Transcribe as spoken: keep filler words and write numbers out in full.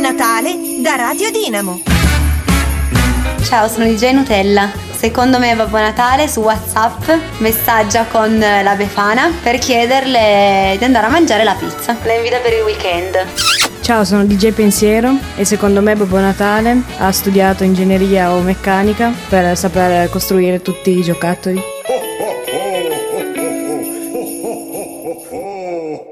Natale da Radio Dinamo. Ciao, sono D J Nutella. Secondo me Babbo Natale su WhatsApp messaggia con la Befana per chiederle di andare a mangiare la pizza. La invita per il weekend. Ciao, sono D J Pensiero e secondo me Babbo Natale ha studiato ingegneria o meccanica per saper costruire tutti i giocattoli.